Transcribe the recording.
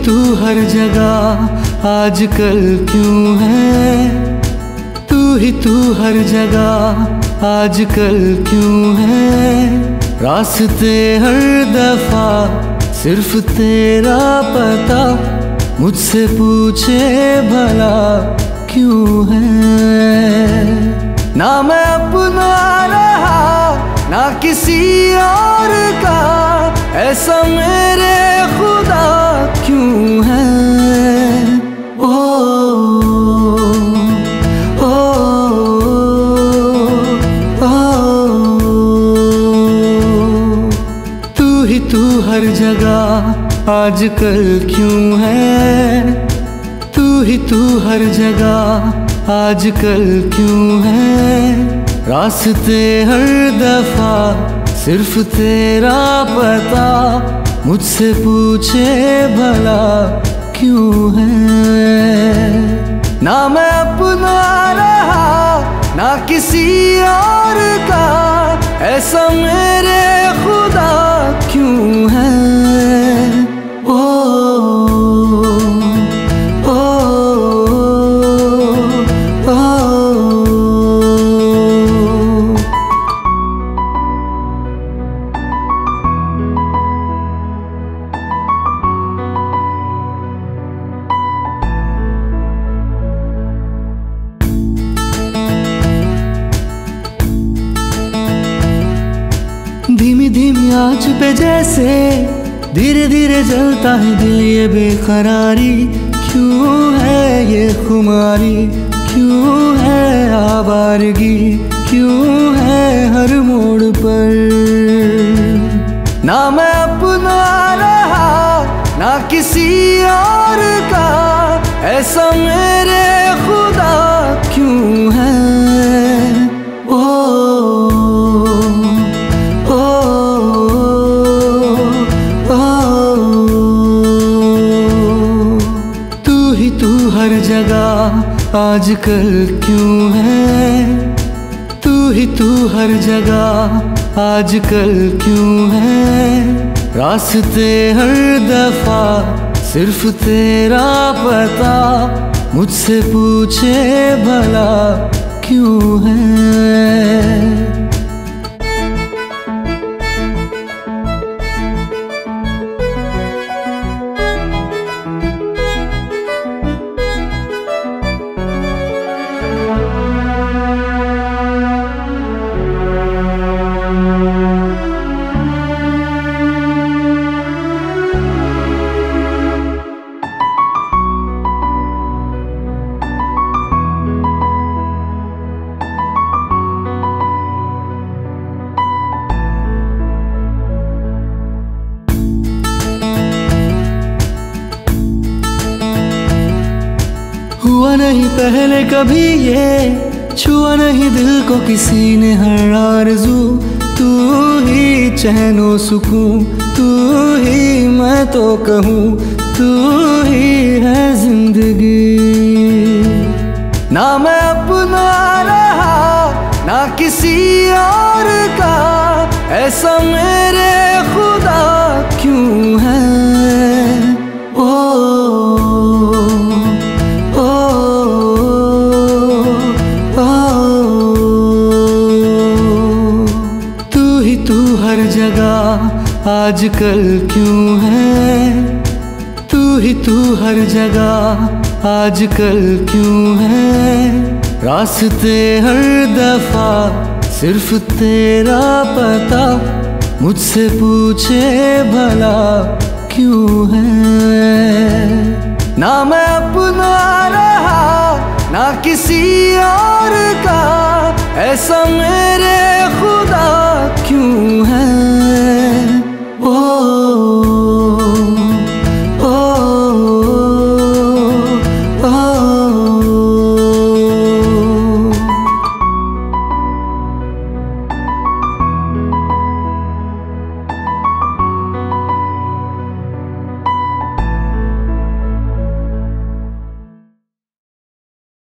तू हर जगह आजकल क्यों है, तू ही तू हर जगह आजकल क्यों है। रास्ते हर दफा सिर्फ तेरा पता, मुझसे पूछे भला क्यों है। ना मैं अपना रहा ना किसी और का, ऐसा मेरे खुदा क्यों है। ओ ओ तू ही तू हर जगह आजकल क्यों है, तू ही तू हर जगह आजकल क्यों है। रास्ते हर दफा सिर्फ तेरा पता, मुझसे पूछे भला क्यों है। ना मैं अपना रहा ना किसी और का, ऐसा मेरे खुदा क्यों है। ओ धीमी धीमी आँच पे जैसे धीरे धीरे जलता है दिल, ये बेकरारी क्यों है, ये खुमारी क्यों है, आवारगी क्यों है हर मोड़ पर। ना मैं अपना रहा ना किसी और का, ऐसा मेरे खुदा क्यों है। हर जगह आजकल क्यों है, तू ही तू हर जगह आजकल क्यों है। रास्ते हर दफा सिर्फ तेरा पता, मुझसे पूछे भला क्यों है। हुआ नहीं पहले कभी ये, छुआ नहीं दिल को किसी ने हर आरज़ू। तू ही चैनो सुकून, तू ही मैं तो कहूँ, तू ही है जिंदगी। ना मैं अपना रहा ना किसी और का, ऐसा मेरे खुदा क्यों है। तू हर जगह आजकल क्यों है, तू ही तू हर जगह आजकल क्यों है। रास्ते हर दफा सिर्फ तेरा पता, मुझसे पूछे भला क्यों है। ना मैं अपना रहा ना किसी और का, ऐसा मेरे खुदा क्यों है।